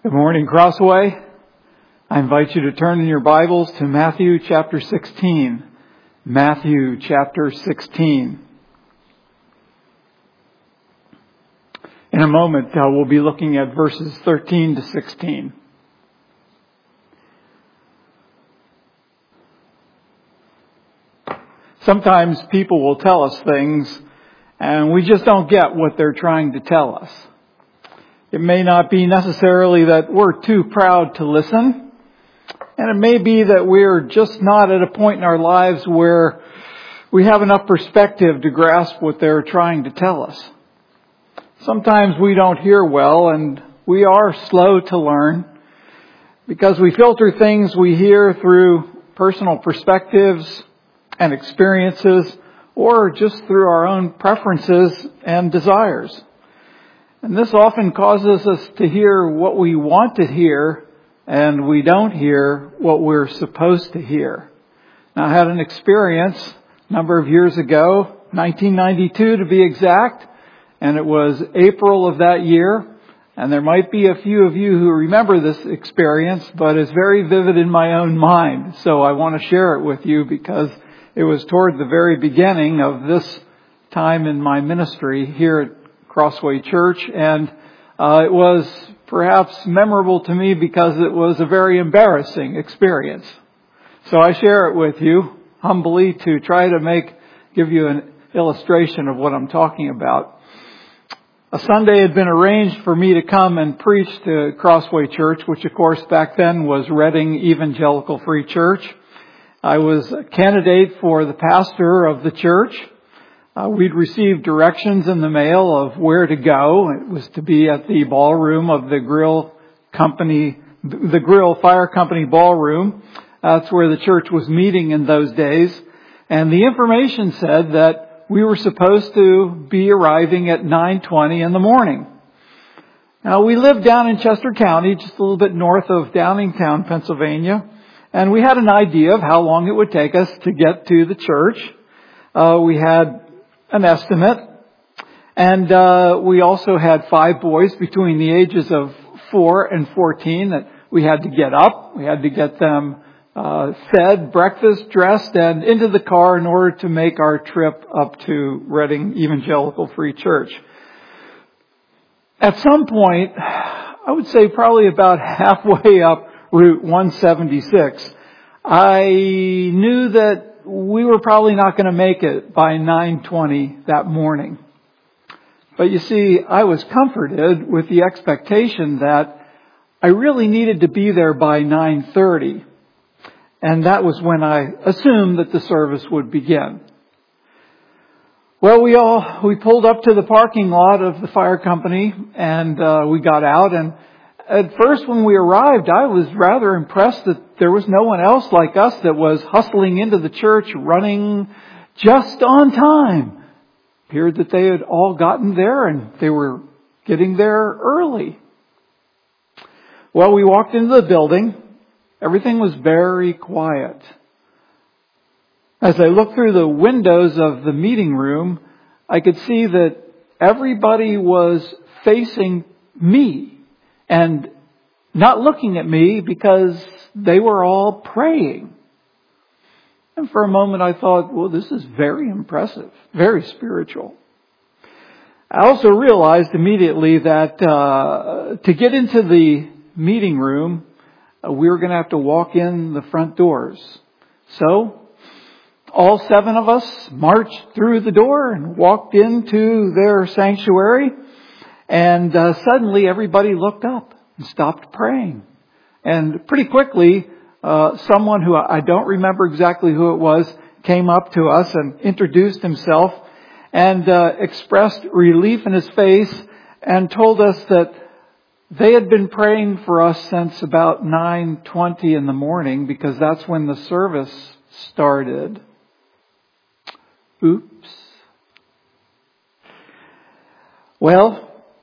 Good morning, Crossway. I invite you to turn in your Bibles to Matthew chapter 16. Matthew chapter 16. In a moment, we'll be looking at verses 13 to 16. Sometimes people will tell us things, and we just don't get what they're trying to tell us. It may not be necessarily that we're too proud to listen, and it may be that we're just not at a point in our lives where we have enough perspective to grasp what they're trying to tell us. Sometimes we don't hear well, and we are slow to learn because we filter things we hear through personal perspectives and experiences, or just through our own preferences and desires. And this often causes us to hear what we want to hear, and we don't hear what we're supposed to hear. Now, I had an experience a number of years ago, 1992 to be exact, and it was April of that year. And there might be a few of you who remember this experience, but it's very vivid in my own mind. So I want to share it with you because it was toward the very beginning of this time in my ministry here at Crossway Church, and it was perhaps memorable to me because it was a very embarrassing experience. So I share it with you humbly to try to give you an illustration of what I'm talking about. A Sunday had been arranged for me to come and preach to Crossway Church, which of course back then was Reading Evangelical Free Church. I was a candidate for the pastor of the church. We'd received directions in the mail of where to go. It was to be at the ballroom of the Grill Fire Company ballroom. That's where the church was meeting in those days. And the information said that we were supposed to be arriving at 9:20 in the morning. Now, we lived down in Chester County, just a little bit north of Downingtown, Pennsylvania. And we had an idea of how long it would take us to get to the church. We had an estimate. And we also had 5 boys between the ages of 4 and 14 that we had to get up. We had to get them fed, breakfast, dressed, and into the car in order to make our trip up to Reading Evangelical Free Church. At some point, I would say probably about halfway up Route 176, I knew that we were probably not going to make it by 9:20 that morning. But you see, I was comforted with the expectation that I really needed to be there by 9:30. And that was when I assumed that the service would begin. Well, we pulled up to the parking lot of the fire company and we got out, and at first when we arrived, I was rather impressed that there was no one else like us that was hustling into the church, running just on time. It appeared that they had all gotten there and they were getting there early. Well, we walked into the building. Everything was very quiet. As I looked through the windows of the meeting room, I could see that everybody was facing me and not looking at me because they were all praying. And for a moment I thought, well, this is very impressive, very spiritual. I also realized immediately that to get into the meeting room, we were going to have to walk in the front doors. So all 7 of us marched through the door and walked into their sanctuary. And suddenly everybody looked up and stopped praying. And pretty quickly, someone who I don't remember exactly who it was came up to us and introduced himself and expressed relief in his face and told us that they had been praying for us since about 9:20 in the morning because that's when the service started. Oops. Well,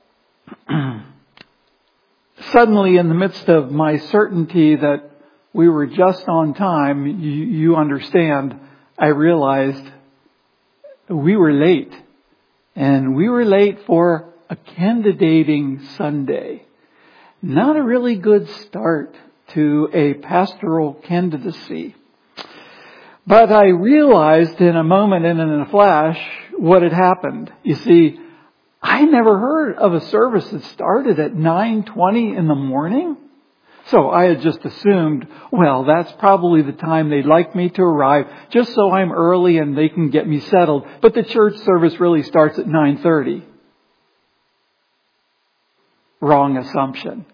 suddenly in the midst of my certainty that we were just on time, you understand, I realized we were late. And we were late for a candidating Sunday. not a really good start to a pastoral candidacy. But I realized in a moment and in a flash what had happened. You see, I never heard of a service that started at 9:20 in the morning. So I had just assumed, well, that's probably the time they'd like me to arrive, just so I'm early and they can get me settled. But the church service really starts at 9:30. Wrong assumption.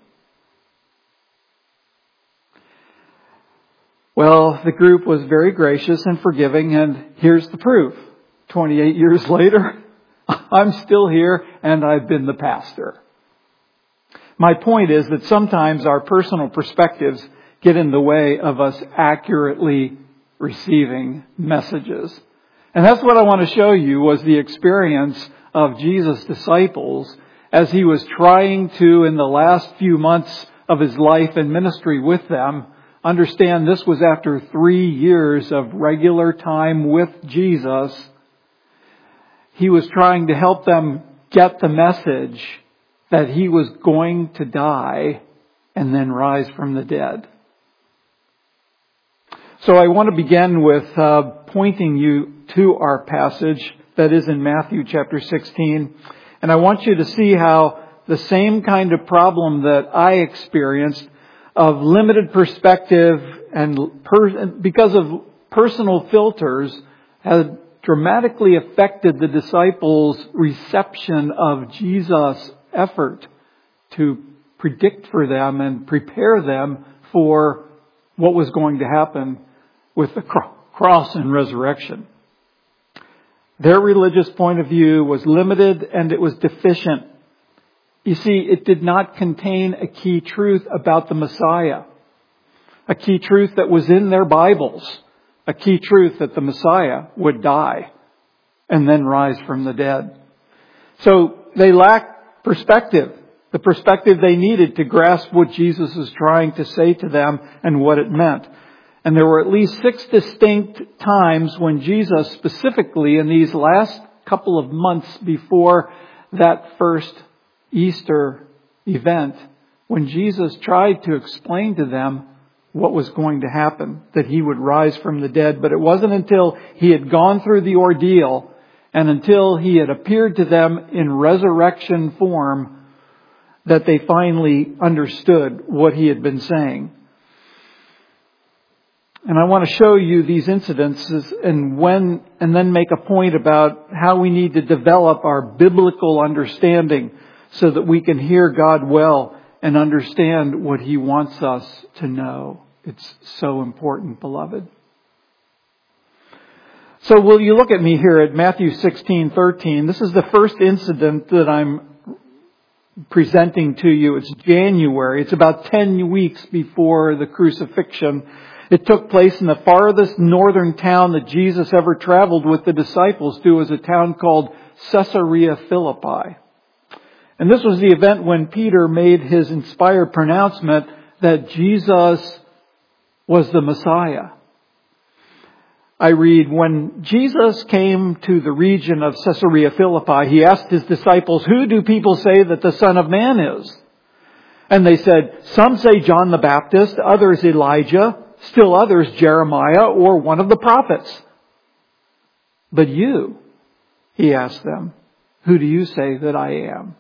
Well, the group was very gracious and forgiving, and here's the proof. 28 years later, I'm still here and I've been the pastor. My point is that sometimes our personal perspectives get in the way of us accurately receiving messages. And that's what I want to show you was the experience of Jesus' disciples as he was trying to, in the last few months of his life and ministry with them, understand this was after 3 years of regular time with Jesus. He was trying to help them get the message that he was going to die and then rise from the dead. So I want to begin with pointing you to our passage that is in Matthew chapter 16. And I want you to see how the same kind of problem that I experienced of limited perspective and because of personal filters had dramatically affected the disciples' reception of Jesus' effort to predict for them and prepare them for what was going to happen with the cross and resurrection. Their religious point of view was limited and it was deficient. You see, it did not contain a key truth about the Messiah, a key truth that was in their Bibles, a key truth that the Messiah would die and then rise from the dead. So they lacked perspective, the perspective they needed to grasp what Jesus was trying to say to them and what it meant. And there were at least 6 distinct times when Jesus, specifically in these last couple of months before that first Easter event, when Jesus tried to explain to them what was going to happen, that he would rise from the dead. But it wasn't until he had gone through the ordeal and until he had appeared to them in resurrection form that they finally understood what he had been saying. And I want to show you these incidences and then make a point about how we need to develop our biblical understanding so that we can hear God well and understand what he wants us to know. It's so important, beloved. So will you look at me here at Matthew 16:13. This is the first incident that I'm presenting to you. It's January. It's about 10 weeks before the crucifixion. It took place in the farthest northern town that Jesus ever traveled with the disciples to, is a town called Caesarea Philippi. And this was the event when Peter made his inspired pronouncement that Jesus was the Messiah. I read, when Jesus came to the region of Caesarea Philippi, he asked his disciples, "Who do people say that the Son of Man is?" And they said, "Some say John the Baptist, others Elijah, still others Jeremiah or one of the prophets." "But you," he asked them, "who do you say that I am?"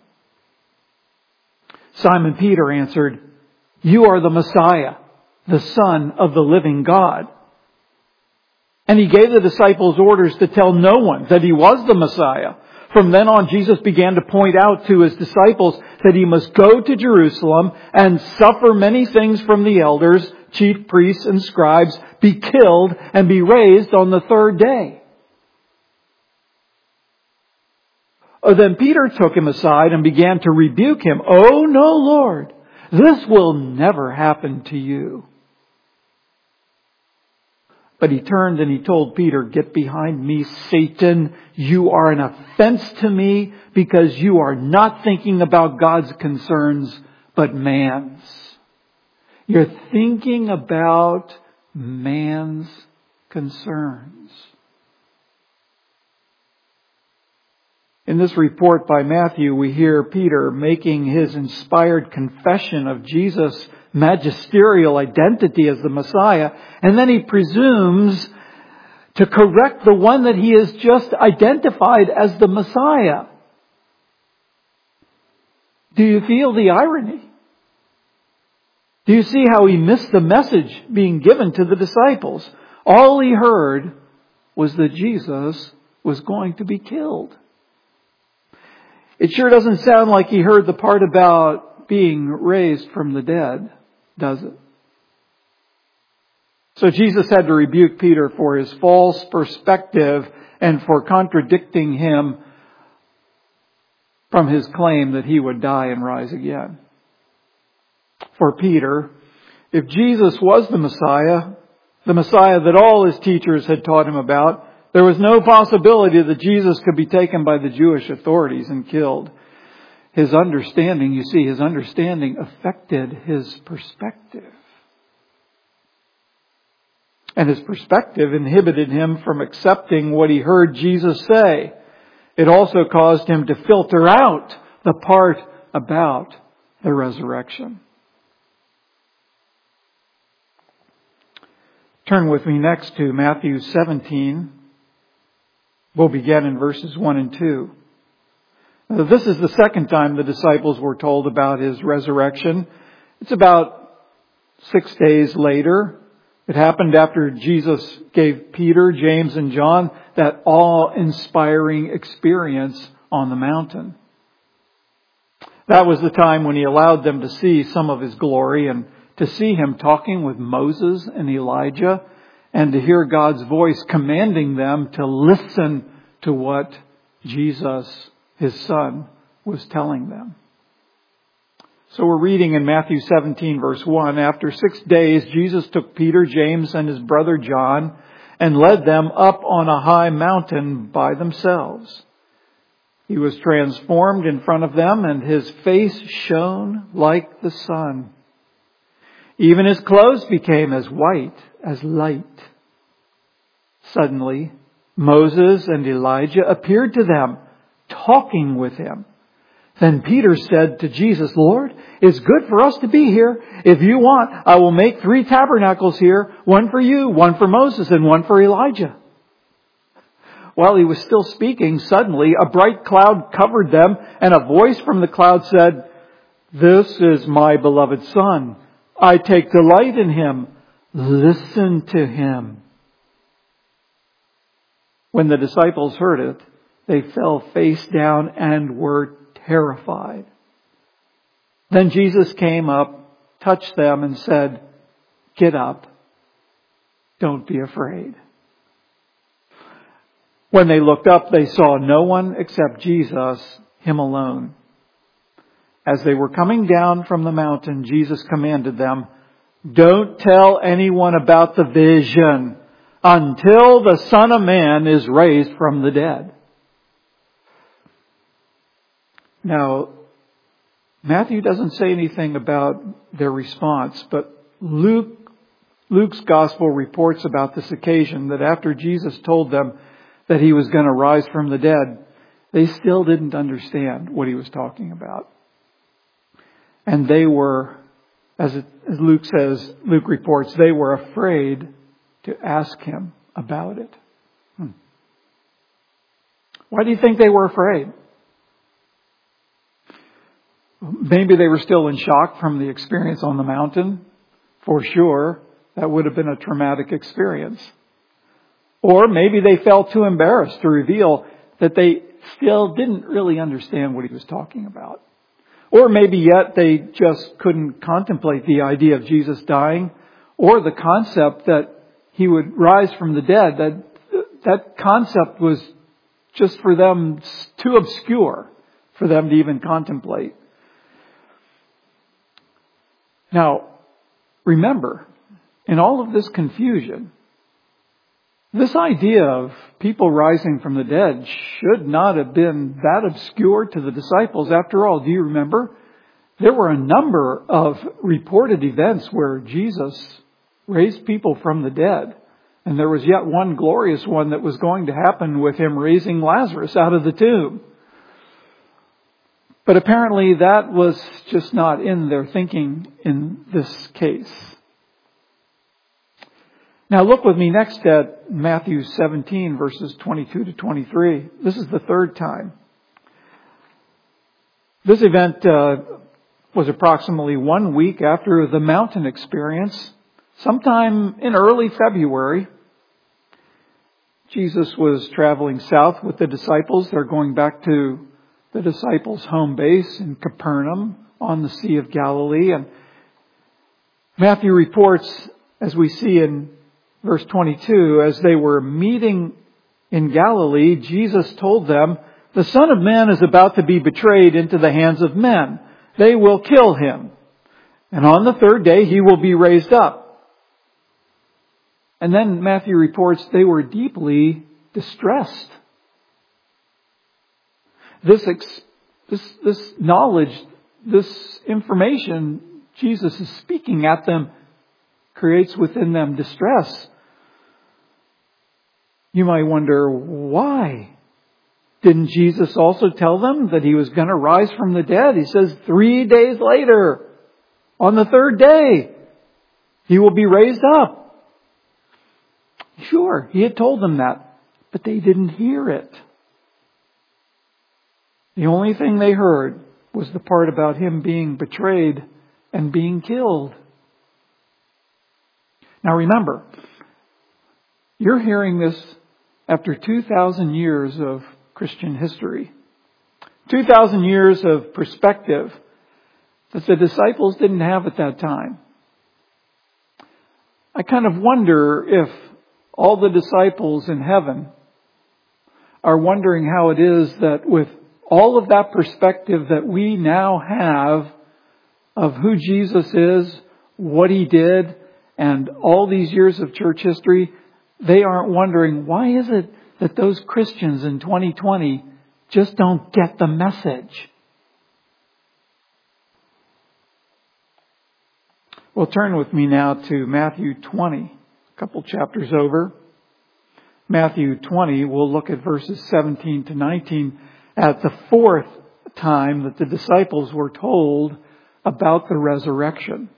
Simon Peter answered, "You are the Messiah, the Son of the living God." And he gave the disciples orders to tell no one that he was the Messiah. From then on, Jesus began to point out to his disciples that he must go to Jerusalem and suffer many things from the elders, chief priests and scribes, be killed and be raised on the 3rd day. Then Peter took him aside and began to rebuke him. "Oh no, Lord, this will never happen to you." But he turned and he told Peter, "Get behind me, Satan. You are an offense to me because you are not thinking about God's concerns, but man's." You're thinking about man's concerns. In this report by Matthew, we hear Peter making his inspired confession of Jesus' magisterial identity as the Messiah, and then he presumes to correct the one that he has just identified as the Messiah. Do you feel the irony? Do you see how he missed the message being given to the disciples? All he heard was that Jesus was going to be killed. It sure doesn't sound like he heard the part about being raised from the dead, does it? So Jesus had to rebuke Peter for his false perspective and for contradicting him from his claim that he would die and rise again. For Peter, if Jesus was the Messiah that all his teachers had taught him about, there was no possibility that Jesus could be taken by the Jewish authorities and killed. His understanding affected his perspective. And his perspective inhibited him from accepting what he heard Jesus say. It also caused him to filter out the part about the resurrection. Turn with me next to Matthew 17. We'll begin in verses 1 and 2. Now, this is the second time the disciples were told about his resurrection. It's about 6 days later. It happened after Jesus gave Peter, James, and John that awe-inspiring experience on the mountain. That was the time when he allowed them to see some of his glory and to see him talking with Moses and Elijah and to hear God's voice commanding them to listen to what Jesus, his Son, was telling them. So we're reading in Matthew 17 verse 1, after 6 days, Jesus took Peter, James, and his brother John and led them up on a high mountain by themselves. He was transformed in front of them, and his face shone like the sun. Even his clothes became as white as light. Suddenly, Moses and Elijah appeared to them, talking with him. Then Peter said to Jesus, "Lord, it's good for us to be here. If you want, I will make 3 tabernacles here, one for you, one for Moses, and one for Elijah." While he was still speaking, suddenly a bright cloud covered them, and a voice from the cloud said, "This is my beloved Son. I take delight in him. Listen to him." When the disciples heard it, they fell face down and were terrified. Then Jesus came up, touched them, and said, "Get up. Don't be afraid." When they looked up, they saw no one except Jesus, him alone. As they were coming down from the mountain, Jesus commanded them, "Don't tell anyone about the vision until the Son of Man is raised from the dead." Now, Matthew doesn't say anything about their response, but Luke's gospel reports about this occasion that after Jesus told them that he was going to rise from the dead, they still didn't understand what he was talking about. And they were, as Luke reports, they were afraid to ask him about it. Why do you think they were afraid? Maybe they were still in shock from the experience on the mountain. For sure, that would have been a traumatic experience. Or maybe they felt too embarrassed to reveal that they still didn't really understand what he was talking about. Or maybe yet they just couldn't contemplate the idea of Jesus dying or the concept that he would rise from the dead. That concept was just for them too obscure for them to even contemplate. Now, remember, in all of this confusion, this idea of people rising from the dead should not have been that obscure to the disciples. After all, do you remember? There were a number of reported events where Jesus raised people from the dead. And there was yet one glorious one that was going to happen with him raising Lazarus out of the tomb. But apparently that was just not in their thinking in this case. Now look with me next at Matthew 17, verses 22 to 23. This is the third time. This event was approximately 1 week after the mountain experience. Sometime in early February, Jesus was traveling south with the disciples. They're going back to the disciples' home base in Capernaum on the Sea of Galilee. And Matthew reports, as we see in verse 22, as they were meeting in Galilee, Jesus told them, "The Son of Man is about to be betrayed into the hands of men. They will kill him. And on the third day he will be raised up." And then Matthew reports they were deeply distressed. This knowledge, this information Jesus is speaking at them creates within them distress. You might wonder, why? Didn't Jesus also tell them that he was going to rise from the dead? He says 3 days later, on the third day, he will be raised up. Sure, he had told them that, but they didn't hear it. The only thing they heard was the part about him being betrayed and being killed. Now remember, you're hearing this after 2,000 years of Christian history. 2,000 years of perspective that the disciples didn't have at that time. I kind of wonder if all the disciples in heaven are wondering how it is that with all of that perspective that we now have of who Jesus is, what he did, and all these years of church history, they aren't wondering, why is it that those Christians in 2020 just don't get the message? Well, turn with me now to Matthew 20, a couple chapters over. Matthew 20, we'll look at verses 17 to 19 at the fourth time that the disciples were told about the resurrection.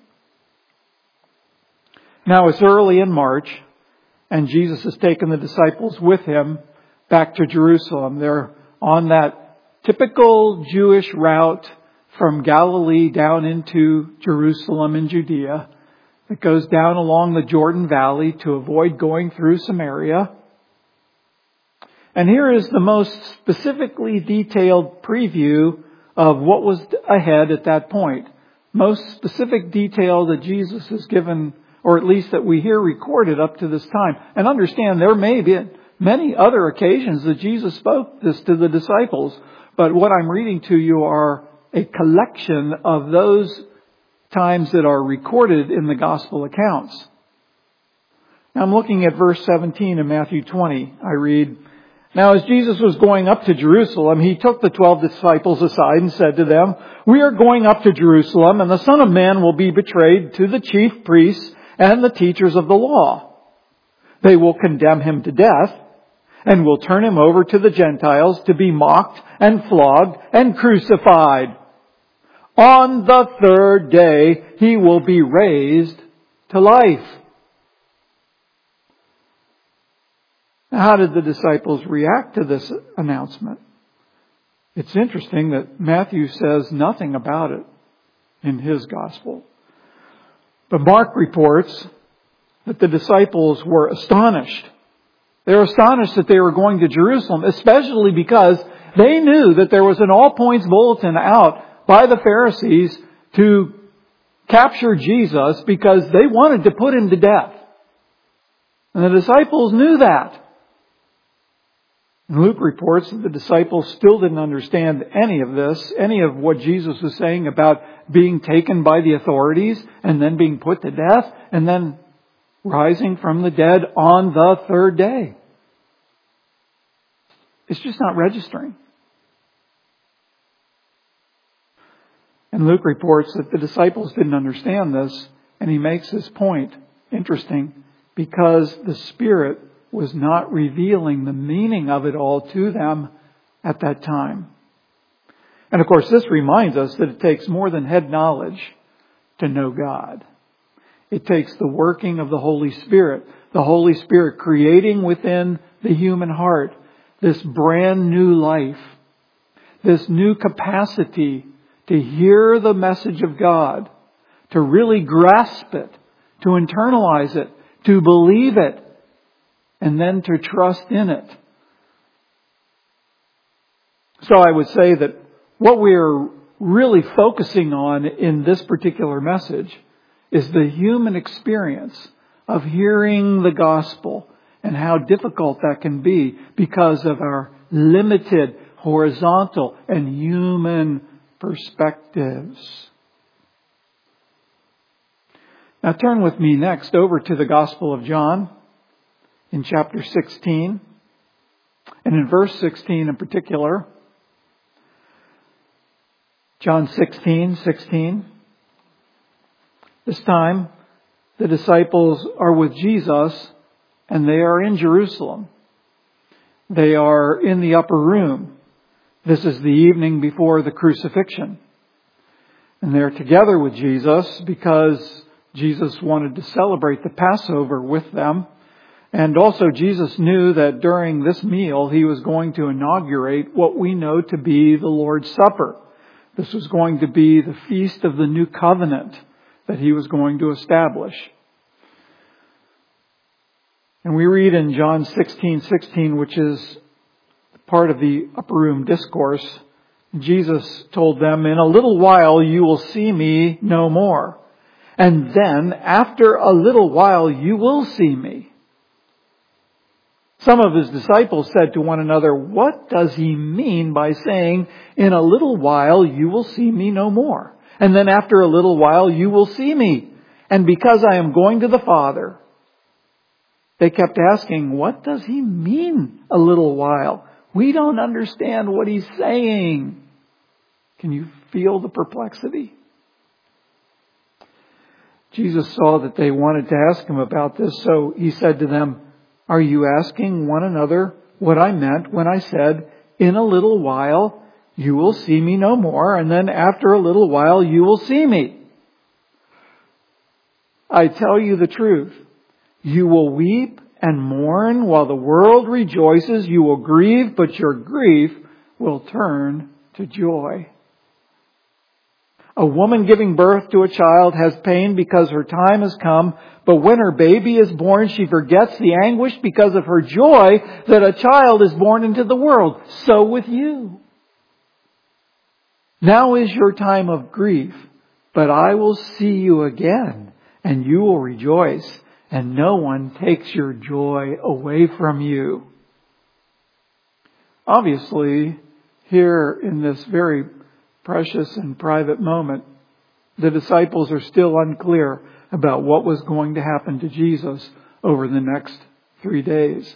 Now it's early in March, and Jesus has taken the disciples with him back to Jerusalem. They're on that typical Jewish route from Galilee down into Jerusalem and Judea that goes down along the Jordan Valley to avoid going through Samaria. And here is the most specifically detailed preview of what was ahead at that point. Most specific detail that Jesus has given, or at least that we hear recorded up to this time. And understand, there may be many other occasions that Jesus spoke this to the disciples. But what I'm reading to you are a collection of those times that are recorded in the gospel accounts. Now I'm looking at verse 17 in Matthew 20. I read, "Now as Jesus was going up to Jerusalem, he took the 12 disciples aside and said to them, 'We are going up to Jerusalem, and the Son of Man will be betrayed to the chief priests and the teachers of the law. They will condemn him to death and will turn him over to the Gentiles to be mocked and flogged and crucified. On the third day, he will be raised to life.'" Now, how did the disciples react to this announcement? It's interesting that Matthew says nothing about it in his gospel. But Mark reports that the disciples were astonished. They were astonished that they were going to Jerusalem, especially because they knew that there was an all-points bulletin out by the Pharisees to capture Jesus because they wanted to put him to death. And the disciples knew that. And Luke reports that the disciples still didn't understand any of this, any of what Jesus was saying about being taken by the authorities and then being put to death and then rising from the dead on the third day. It's just not registering. And Luke reports that the disciples didn't understand this, and he makes this point. Interesting, because the Spirit was not revealing the meaning of it all to them at that time. And of course, this reminds us that it takes more than head knowledge to know God. It takes the working of the Holy Spirit creating within the human heart this brand new life, this new capacity to hear the message of God, to really grasp it, to internalize it, to believe it, and then to trust in it. So I would say that what we're really focusing on in this particular message is the human experience of hearing the gospel and how difficult that can be because of our limited horizontal and human perspectives. Now turn with me next over to the Gospel of John in chapter 16. And in verse 16 in particular, John 16:16. This time, the disciples are with Jesus and they are in Jerusalem. They are in the upper room. This is the evening before the crucifixion. And they're together with Jesus because Jesus wanted to celebrate the Passover with them. And also Jesus knew that during this meal he was going to inaugurate what we know to be the Lord's Supper. This was going to be the feast of the new covenant that he was going to establish. And we read in John 16:16, which is part of the upper room discourse, Jesus told them, "In a little while you will see me no more. And then after a little while you will see me." Some of his disciples said to one another, "What does he mean by saying, 'In a little while you will see me no more'? And then after a little while you will see me. And because I am going to the Father." They kept asking, "What does he mean, a little while? We don't understand what he's saying." Can you feel the perplexity? Jesus saw that they wanted to ask him about this, so he said to them, "Are you asking one another what I meant when I said, 'In a little while you will see me no more, and then after a little while you will see me'? I tell you the truth. You will weep and mourn while the world rejoices. You will grieve, but your grief will turn to joy. A woman giving birth to a child has pain because her time has come, but when her baby is born, she forgets the anguish because of her joy that a child is born into the world. So with you. Now is your time of grief, but I will see you again, and you will rejoice, and no one takes your joy away from you." Obviously, here in this very precious and private moment, the disciples are still unclear about what was going to happen to Jesus over the next 3 days.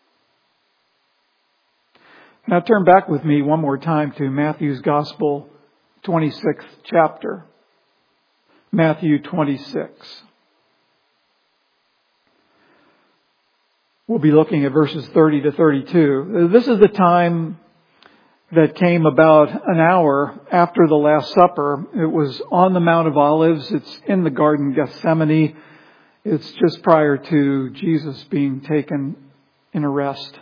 Now turn back with me one more time to Matthew's Gospel, 26th chapter. Matthew 26. We'll be looking at verses 30 to 32. This is the time that came about an hour after the Last Supper. It was on the Mount of Olives. It's in the Garden of Gethsemane. It's just prior to Jesus being taken in arrest.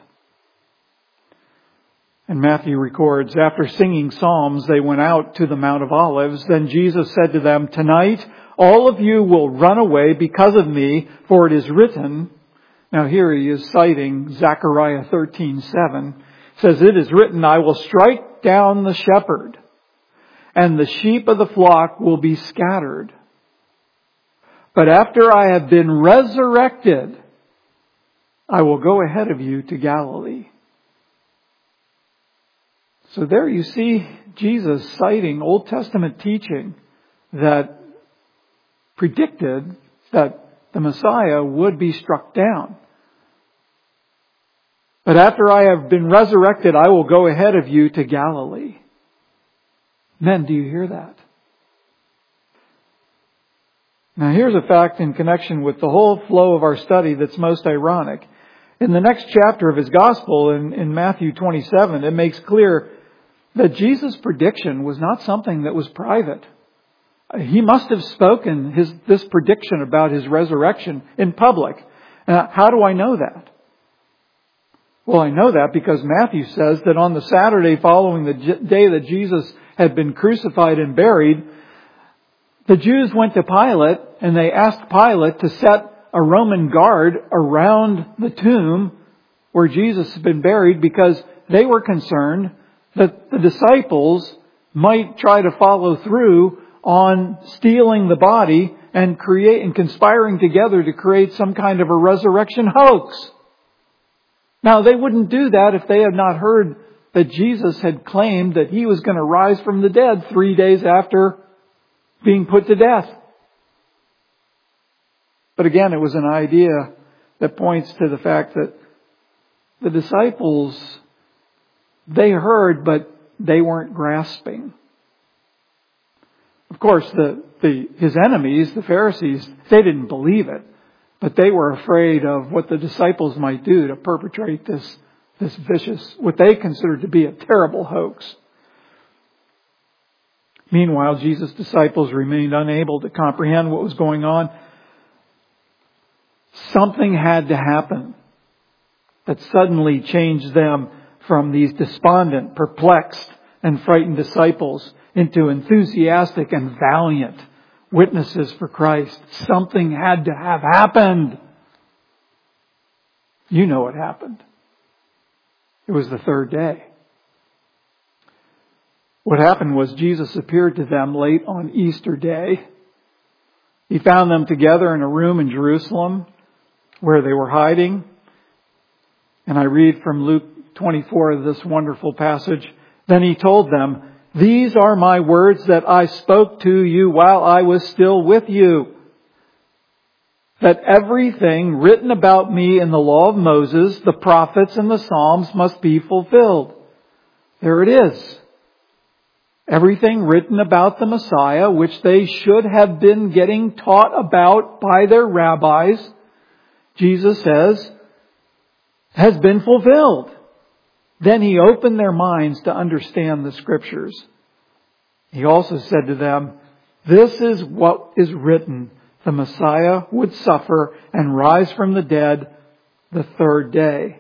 And Matthew records, after singing psalms, they went out to the Mount of Olives. Then Jesus said to them, "Tonight all of you will run away because of me, for it is written." Now here he is citing Zechariah 13:7. It says, "It is written, I will strike down the shepherd, and the sheep of the flock will be scattered. But after I have been resurrected, I will go ahead of you to Galilee." So there you see Jesus citing Old Testament teaching that predicted that the Messiah would be struck down. "But after I have been resurrected, I will go ahead of you to Galilee." Men, do you hear that? Now here's a fact in connection with the whole flow of our study that's most ironic. In the next chapter of his gospel, in Matthew 27, it makes clear that Jesus' prediction was not something that was private. He must have spoken this prediction about His resurrection in public. How do I know that? Well, I know that because Matthew says that on the Saturday following the day that Jesus had been crucified and buried, the Jews went to Pilate and they asked Pilate to set a Roman guard around the tomb where Jesus had been buried because they were concerned that the disciples might try to follow through on stealing the body and conspiring together to create some kind of a resurrection hoax. Now, they wouldn't do that if they had not heard that Jesus had claimed that He was going to rise from the dead 3 days after being put to death. But again, it was an idea that points to the fact that the disciples, they heard, but they weren't grasping. Of course, His enemies, the Pharisees, they didn't believe it. But they were afraid of what the disciples might do to perpetrate this vicious, what they considered to be a terrible hoax. Meanwhile, Jesus' disciples remained unable to comprehend what was going on. Something had to happen that suddenly changed them from these despondent, perplexed, and frightened disciples into enthusiastic and valiant witnesses for Christ. Something had to have happened. You know what happened. It was the third day. What happened was Jesus appeared to them late on Easter Day. He found them together in a room in Jerusalem where they were hiding. And I read from Luke 24, this wonderful passage. Then He told them, "These are my words that I spoke to you while I was still with you. That everything written about me in the law of Moses, the prophets, and the Psalms must be fulfilled." There it is. Everything written about the Messiah, which they should have been getting taught about by their rabbis, Jesus says, has been fulfilled. Then He opened their minds to understand the Scriptures. He also said to them, "This is what is written. The Messiah would suffer and rise from the dead the third day."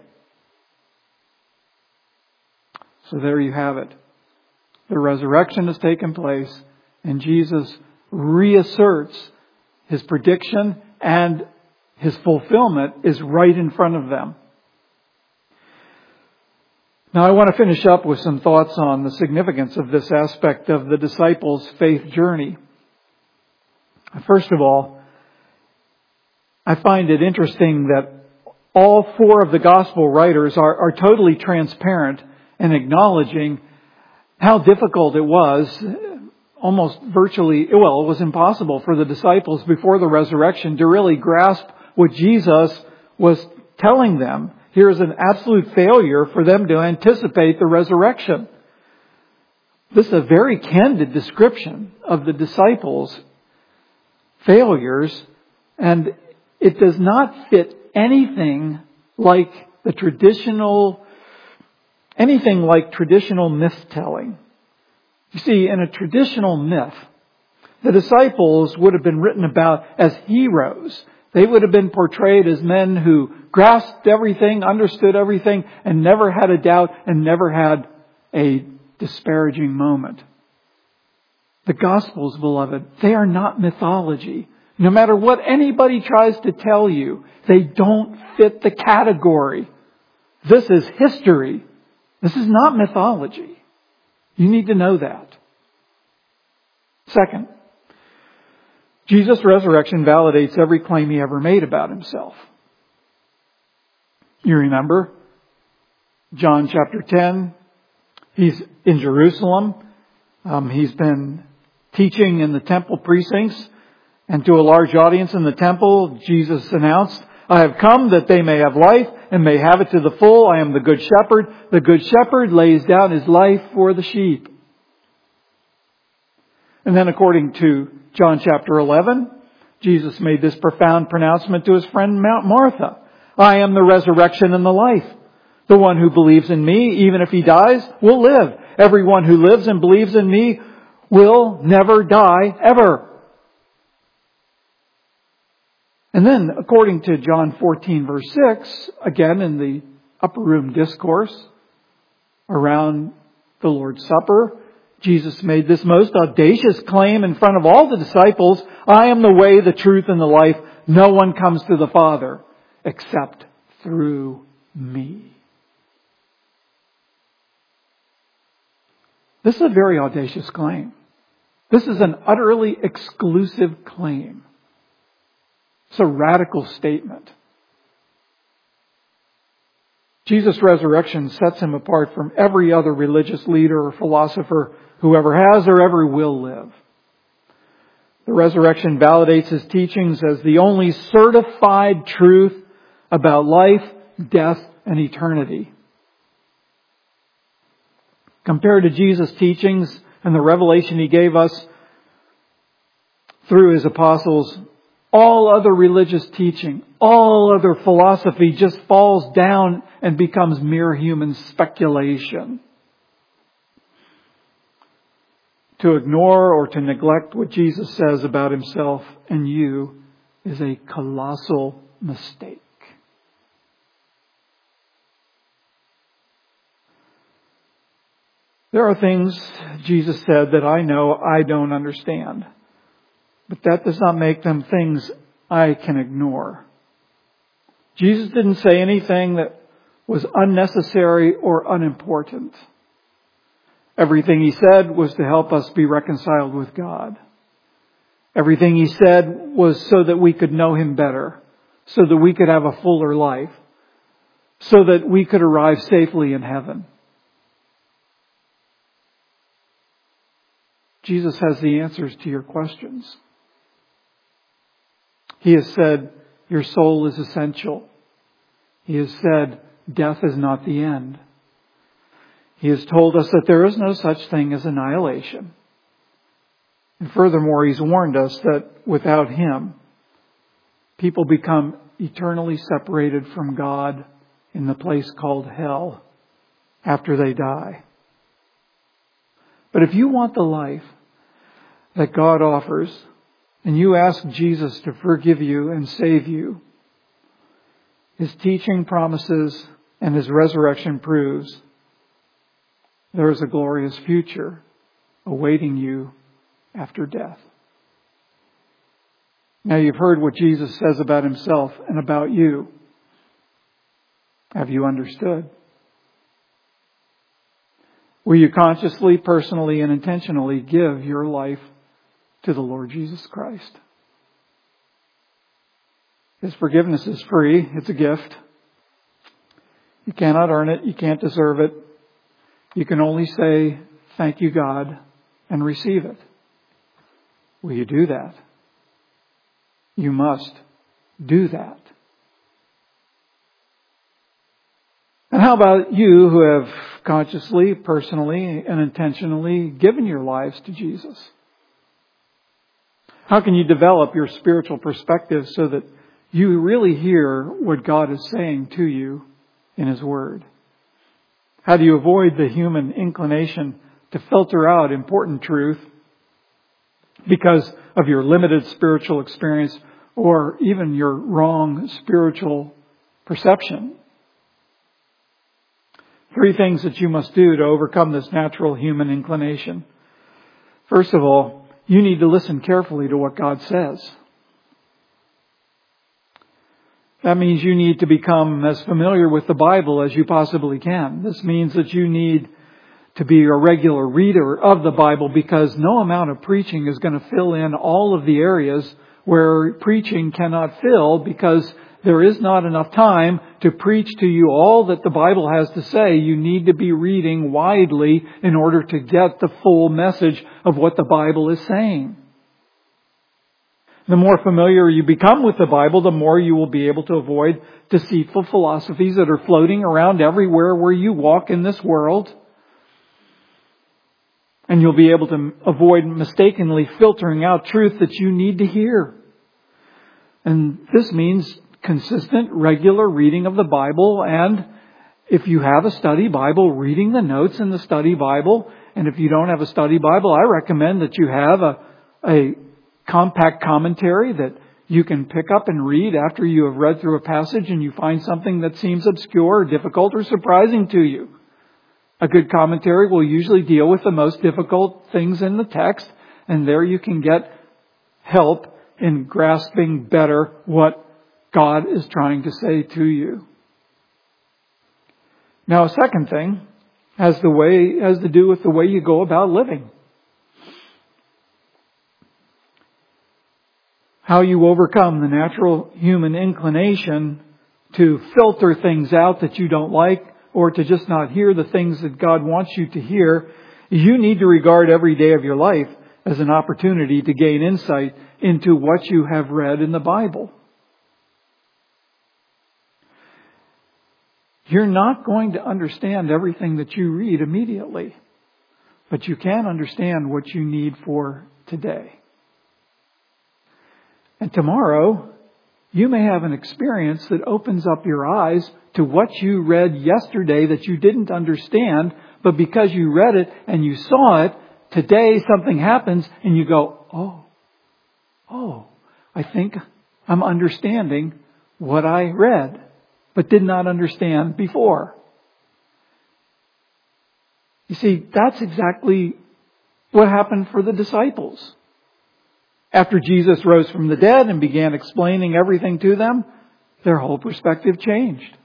So there you have it. The resurrection has taken place, and Jesus reasserts His prediction, and His fulfillment is right in front of them. Now I want to finish up with some thoughts on the significance of this aspect of the disciples' faith journey. First of all, I find it interesting that all four of the gospel writers are totally transparent in acknowledging how difficult it was, almost virtually, it was impossible for the disciples before the resurrection to really grasp what Jesus was telling them. Here's an absolute failure for them to anticipate the resurrection. This is a very candid description of the disciples' failures, and it does not fit anything like traditional myth-telling. You see, in a traditional myth, the disciples would have been written about as heroes. They would have been portrayed as men who grasped everything, understood everything, and never had a doubt and never had a disparaging moment. The Gospels, beloved, they are not mythology. No matter what anybody tries to tell you, they don't fit the category. This is history. This is not mythology. You need to know that. Second, Jesus' resurrection validates every claim He ever made about Himself. You remember John chapter 10. He's in Jerusalem. He's been teaching in the temple precincts. And to a large audience in the temple, Jesus announced, "I have come that they may have life and may have it to the full. I am the good shepherd. The good shepherd lays down his life for the sheep." And then according to John chapter 11, Jesus made this profound pronouncement to His friend Martha. "I am the resurrection and the life. The one who believes in me, even if he dies, will live. Everyone who lives and believes in me will never die ever. And then, according to John 14, verse 6, again in the upper room discourse around the Lord's Supper, Jesus made this most audacious claim in front of all the disciples: I am the way, the truth, and the life. No one comes to the Father except through me. This is a very audacious claim. This is an utterly exclusive claim. It's a radical statement. Jesus' resurrection sets him apart from every other religious leader or philosopher who ever has or ever will live. The resurrection validates his teachings as the only certified truth about life, death, and eternity. Compared to Jesus' teachings and the revelation he gave us through his apostles, all other religious teaching, all other philosophy just falls down and becomes mere human speculation. To ignore or to neglect what Jesus says about himself and you is a colossal mistake. There are things Jesus said that I know I don't understand. But that does not make them things I can ignore. Jesus didn't say anything that was unnecessary or unimportant. Everything he said was to help us be reconciled with God. Everything he said was so that we could know him better, so that we could have a fuller life, so that we could arrive safely in heaven. Jesus has the answers to your questions. He has said, your soul is essential. He has said, death is not the end. He has told us that there is no such thing as annihilation. And furthermore, he's warned us that without him, people become eternally separated from God in the place called hell after they die. But if you want the life that God offers, and you ask Jesus to forgive you and save you, his teaching promises and his resurrection proves there is a glorious future awaiting you after death. Now you've heard what Jesus says about himself and about you. Have you understood? Will you consciously, personally, and intentionally give your life to the Lord Jesus Christ? His forgiveness is free. It's a gift. You cannot earn it. You can't deserve it. You can only say, thank you, God, and receive it. Will you do that? You must do that. And how about you who have consciously, personally, and intentionally given your lives to Jesus? How can you develop your spiritual perspective so that you really hear what God is saying to you in his word? How do you avoid the human inclination to filter out important truth because of your limited spiritual experience or even your wrong spiritual perception? 3 things that you must do to overcome this natural human inclination. First of all, you need to listen carefully to what God says. That means you need to become as familiar with the Bible as you possibly can. This means that you need to be a regular reader of the Bible, because no amount of preaching is going to fill in all of the areas where preaching cannot fill, because there is not enough time to preach to you all that the Bible has to say. You need to be reading widely in order to get the full message of what the Bible is saying. The more familiar you become with the Bible, the more you will be able to avoid deceitful philosophies that are floating around everywhere where you walk in this world. And you'll be able to avoid mistakenly filtering out truth that you need to hear. And this means consistent, regular reading of the Bible and if you have a study Bible, reading the notes in the study Bible. And if you don't have a study Bible, I recommend that you have a compact commentary that you can pick up and read after you have read through a passage and you find something that seems obscure or difficult or surprising to you. A good commentary will usually deal with the most difficult things in the text, and there you can get help in grasping better what God is trying to say to you. Now, a second thing has to do with the way you go about living. How you overcome the natural human inclination to filter things out that you don't like, or to just not hear the things that God wants you to hear. You need to regard every day of your life as an opportunity to gain insight into what you have read in the Bible. You're not going to understand everything that you read immediately, but you can understand what you need for today. And tomorrow, you may have an experience that opens up your eyes to what you read yesterday that you didn't understand, but because you read it and you saw it, today something happens and you go, oh, I think I'm understanding what I read, but did not understand before. You see, that's exactly what happened for the disciples. After Jesus rose from the dead and began explaining everything to them, their whole perspective changed.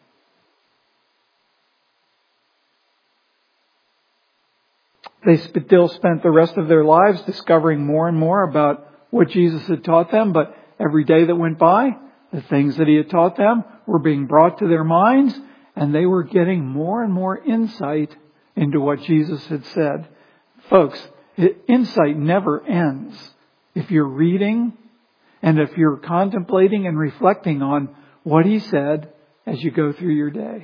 They still spent the rest of their lives discovering more and more about what Jesus had taught them, but every day that went by, the things that He had taught them were being brought to their minds, and they were getting more and more insight into what Jesus had said. Folks, insight never ends. If you're reading and if you're contemplating and reflecting on what He said as you go through your day.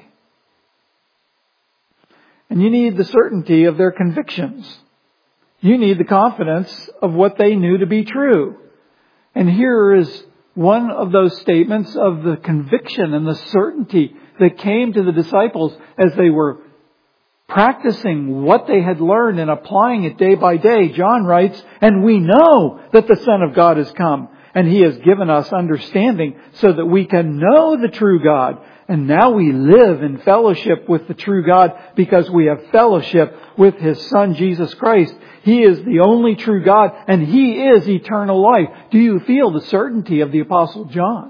And you need the certainty of their convictions. You need the confidence of what they knew to be true. And here is one of those statements of the conviction and the certainty that came to the disciples as they were practicing what they had learned and applying it day by day. John writes, "And we know that the Son of God has come, and He has given us understanding so that we can know the true God. And now we live in fellowship with the true God because we have fellowship with His Son, Jesus Christ. He is the only true God, and He is eternal life." Do you feel the certainty of the Apostle John?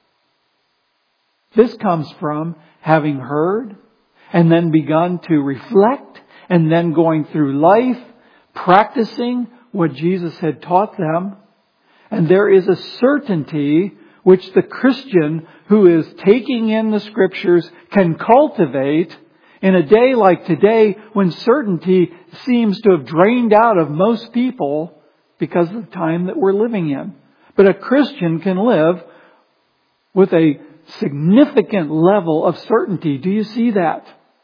This comes from having heard and then begun to reflect and then going through life, practicing what Jesus had taught them. And there is a certainty which the Christian who is taking in the Scriptures can cultivate in a day like today when certainty seems to have drained out of most people because of the time that we're living in. But a Christian can live with a significant level of certainty. Do you see that?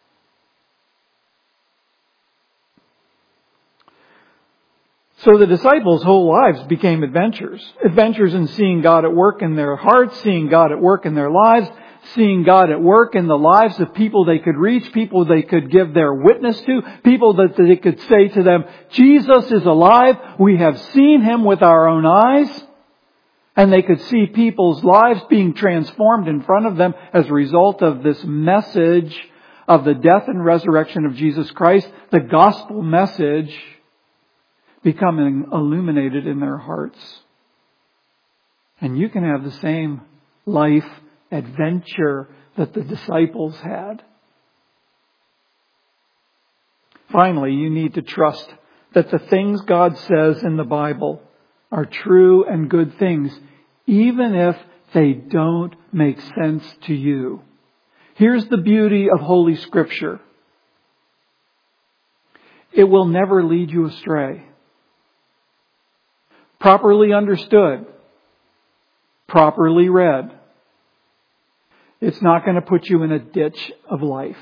So the disciples' whole lives became adventures. Adventures in seeing God at work in their hearts, seeing God at work in their lives, seeing God at work in the lives of people they could reach, people they could give their witness to, people that they could say to them, "Jesus is alive. We have seen Him with our own eyes." And they could see people's lives being transformed in front of them as a result of this message of the death and resurrection of Jesus Christ, the gospel message becoming illuminated in their hearts. And you can have the same life adventure that the disciples had. Finally, you need to trust that the things God says in the Bible are true and good things, even if they don't make sense to you. Here's the beauty of Holy Scripture. It will never lead you astray. Properly understood, properly read, it's not going to put you in a ditch of life.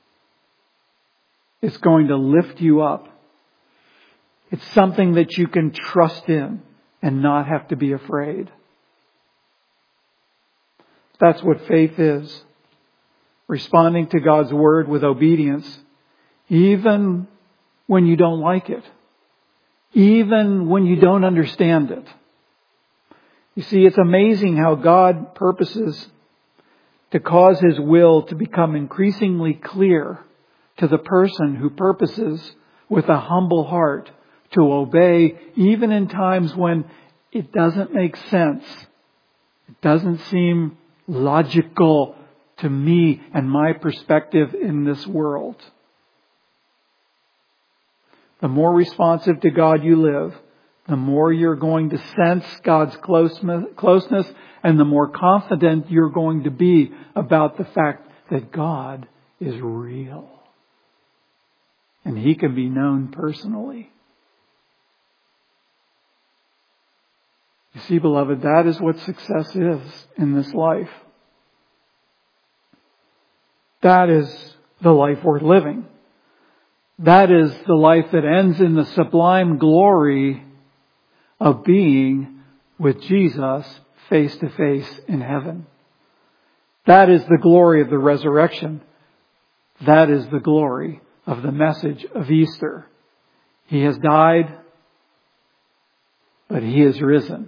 It's going to lift you up. It's something that you can trust in and not have to be afraid. That's what faith is. responding to God's Word with obedience, even when you don't like it, even when you don't understand it. You see, it's amazing how God purposes to cause His will to become increasingly clear to the person who purposes with a humble heart to obey, even in times when it doesn't make sense. It doesn't seem logical to me and my perspective in this world. The more responsive to God you live, the more you're going to sense God's closeness, and the more confident you're going to be about the fact that God is real. And He can be known personally. You see, beloved, that is what success is in this life. That is the life worth living. That is the life that ends in the sublime glory of being with Jesus face to face in heaven. That is the glory of the resurrection. That is the glory of the message of Easter. He has died, but He is risen.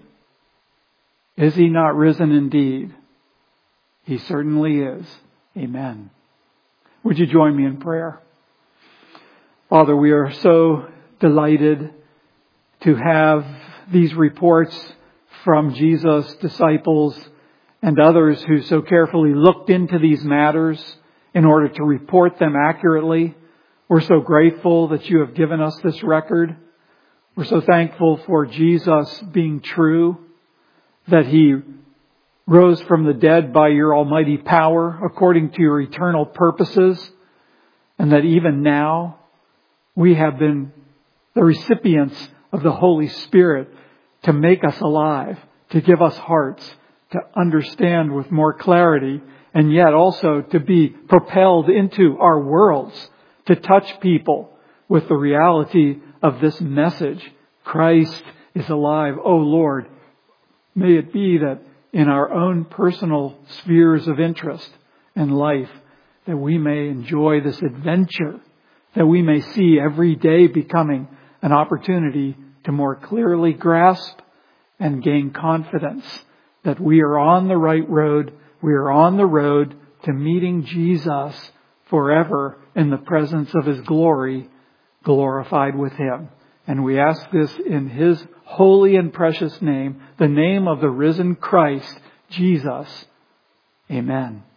Is He not risen indeed? He certainly is. Amen. Would you join me in prayer? Father, we are so delighted to have these reports from Jesus' disciples and others who so carefully looked into these matters in order to report them accurately. We're so grateful that you have given us this record. We're so thankful for Jesus being true, that He rose from the dead by your almighty power according to your eternal purposes, and that even now we have been the recipients of the Holy Spirit to make us alive, to give us hearts, to understand with more clarity, and yet also to be propelled into our worlds, to touch people with the reality of this message. Christ is alive. Oh Lord, may it be that in our own personal spheres of interest and life, that we may enjoy this adventure, that we may see every day becoming an opportunity to more clearly grasp and gain confidence that we are on the right road. We are on the road to meeting Jesus forever in the presence of His glory, glorified with Him. And we ask this in His holy and precious name, the name of the risen Christ, Jesus. Amen.